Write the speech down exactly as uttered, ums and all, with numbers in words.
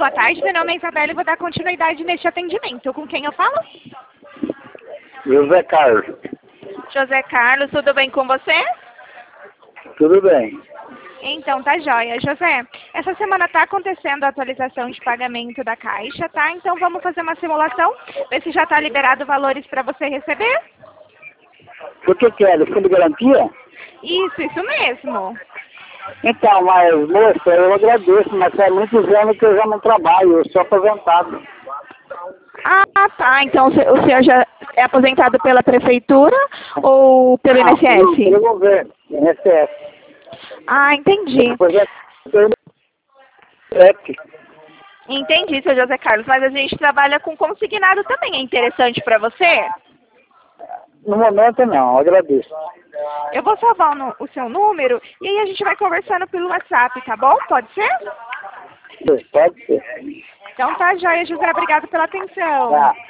boa tarde. Meu nome é Isabela e vou dar continuidade neste atendimento. Com quem eu falo? José Carlos. José Carlos, tudo bem com você? Tudo bem. Então, tá joia. José, essa semana tá acontecendo a atualização de pagamento da Caixa, tá? Então, vamos fazer uma simulação, ver se já tá liberado valores para você receber. O que que é? Do fundo de garantia? Isso, isso mesmo. Então, mas, moça, eu agradeço, mas faz muitos anos que eu já não trabalho, eu sou aposentado. Ah, tá. Então, o se- o senhor já é aposentado pela prefeitura ou pelo Ah, I N S S? pelo governo, I N S S. Ah, entendi. Depois é pelo I N S S. Entendi, seu José Carlos. Mas a gente trabalha com consignado também. É interessante para você? No momento não, agradeço. Eu vou salvar o, nu- o seu número e aí a gente vai conversando pelo WhatsApp, tá bom? Pode ser? Pode ser. Então tá, joia, José. Obrigado pela atenção. Tá.